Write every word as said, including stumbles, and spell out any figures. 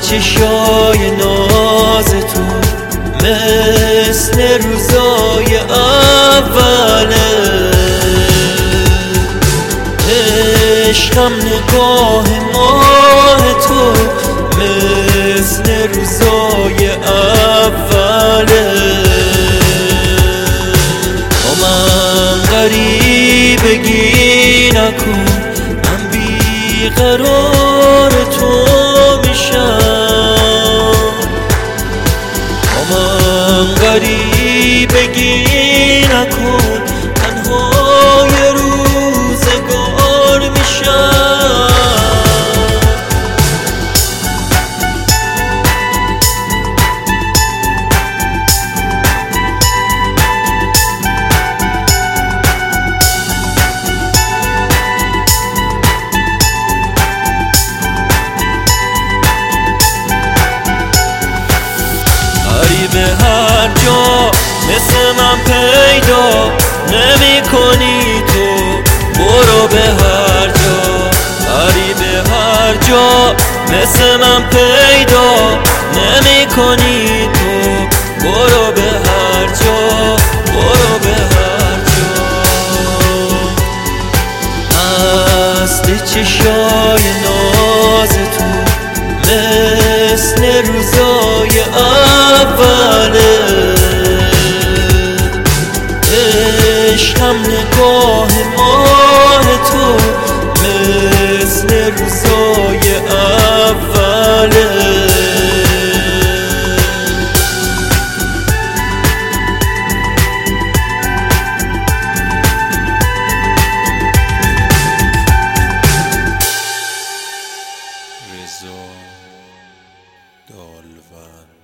چشای ناز تو مثل روزای اوله، عشقم نگاه ماه تو مثل روزای اوله. با من غریبگی نکن، من بیقرار تو میشم. با من غریبگی نکن، تنهای روزگار میشم. به هر جا مثل من پیدا نمی کنی تو، برو به هر جا. هری به هر جا مثل من پیدا نمی کنی تو، برو به هر جا، برو به هر جا. مست چشای ناز تو مثل روزای اوله، عشقم نگاه ماه تو مثل روزای اوله. رضا دالون.